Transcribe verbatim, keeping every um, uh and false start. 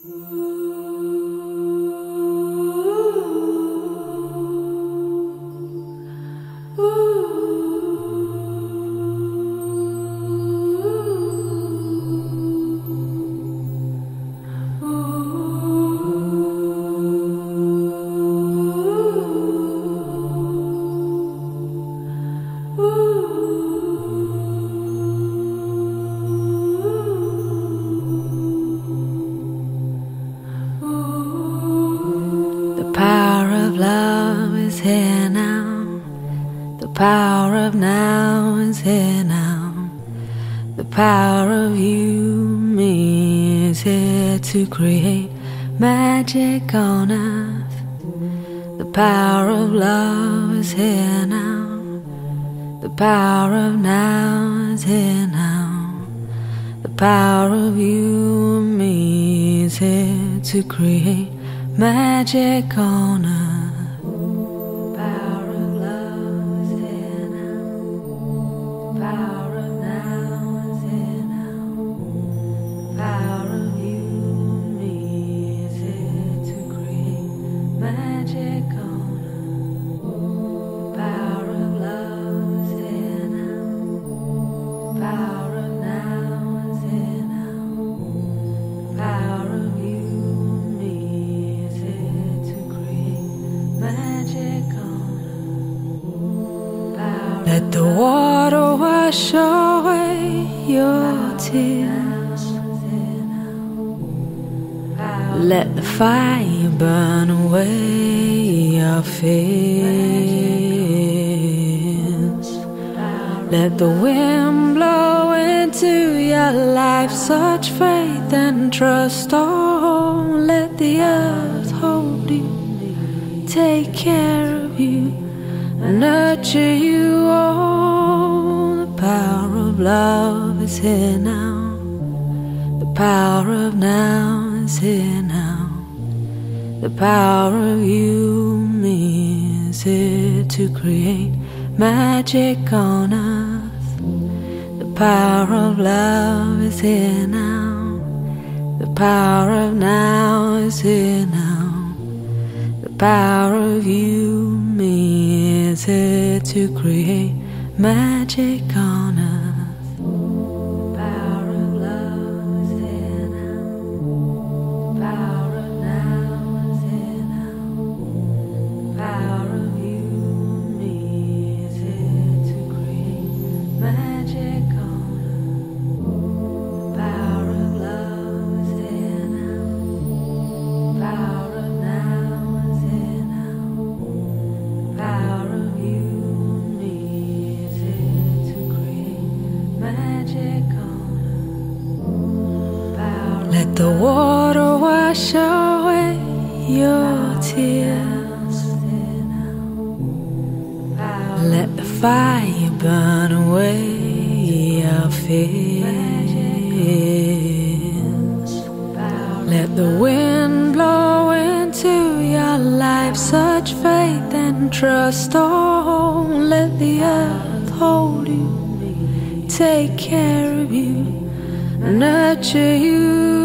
To create magic on earth. The power of love is here now. The power of now is here now. The power of you and me is here to create magic on earth. Let the water wash away your tears. Let the fire burn away your fears. Let the wind blow into your life such faith and trust. Oh, let the earth hold you, take care of you, nurture you. Oh, the power of love is here now. The power of now is here now. The power of you and me is here to create magic on earth. The power of love is here now. The power of now is here now. The power of you and me is here to create magic on earth. Let the water wash away your tears. Let the fire burn away your fears. Let the wind blow into your life such faith and trust. Oh, let the earth hold you, take care of you, nurture you.